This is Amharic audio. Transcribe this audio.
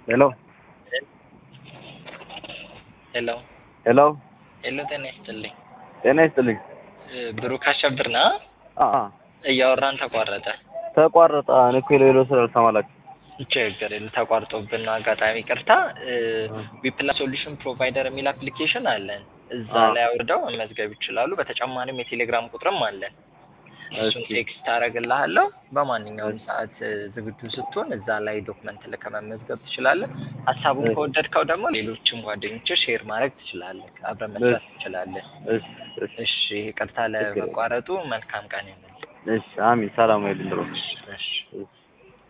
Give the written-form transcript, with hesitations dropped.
Hello. Hello. Hello. Hello ጤና ይስጥልኝ። ጤና ይስጥልኝ። ብሩክ አሸብር ነህ? እያወራን ተቋረጠ። ተቋረጠ። እኔ እኮ የሌለው ስላልሰማላችሁ። ችግር የለም ተቋርጦብን ነው አጋጣሚ ይቅርታ። ዊፕላስ ሶሉሽን ፕሮቫይደር የሚል አፕሊኬሽን አለን። እዛ ላይ አውርደው መመዝገብ ይችላሉ። በተጨማሪም የቴሌግራም ቁጥርም አለን። እሱን ቴክስት አደርግልሃለሁ። በማንኛውም ሰዓት ዝግጁ ስትሆን እዛ ላይ ዶክመንት ልከህ መመዝገብ ትችላለህ። ሀሳቡን ከወደድከው ደግሞ ሌሎችም ጓደኞችህ ሼር ማድረግ ትችላለህ። አብረን መስራት ትችላለህ። እሺ ይቅርታ ለመቋረጡ። መልካም ቀን ይሁንልህ። እሺ አሚን። ሰላም ይሁንልህ። እሺ